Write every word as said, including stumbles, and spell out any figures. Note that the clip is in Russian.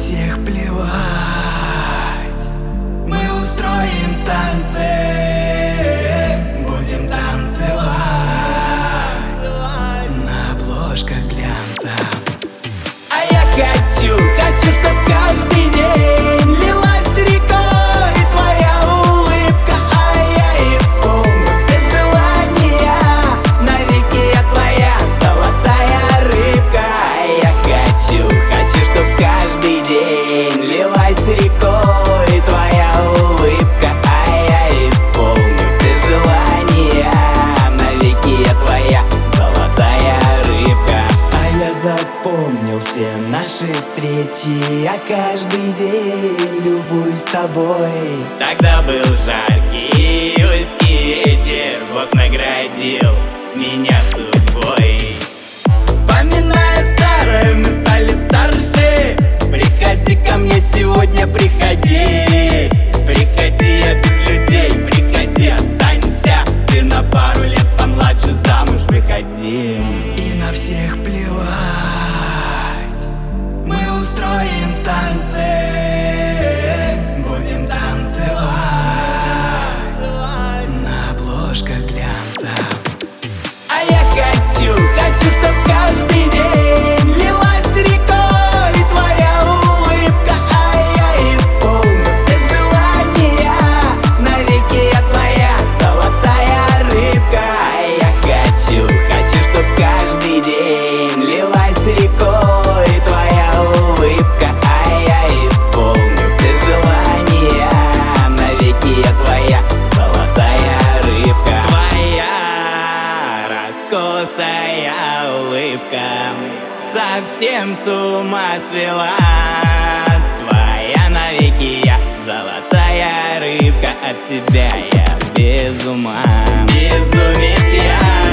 всех плевать. Мы устроим танцы, будем танцевать на обложках глянца. А я хочу, хочу, чтоб каждый день лилась рекой твоя улыбка, а я исполню все желания. Навеки я твоя золотая рыбка. А я хочу, хочу, чтоб каждый день лилась рекой твоя улыбка, а я исполню все желания. Навеки я твоя золотая рыбка. А я запомнил все наши встречи, я каждый день любуюсь тобой. Тогда был жаркий июльский вечер, Бог наградил меня судьбой. Вспоминая старое, мы стали старше. Приходи ко мне сегодня, приходи. Приходи, я без людей, приходи, останься. Ты на пару лет помладше, замуж выходи. И на всех плевать. Мы устроим танцы, будем танцевать на обложках глянца. А я хочу, хочу, чтоб каждый день лилась рекой твоя улыбка, а я исполню все желания. Навеки я твоя золотая рыбка. А я хочу, хочу, чтоб каждый день лилась рекой твоя улыбка, а я исполню все желания. Навеки я твоя золотая рыбка. Твоя раскосая улыбка совсем с ума свела. Твоя навеки я золотая рыбка, от тебя я без ума. Безумец я.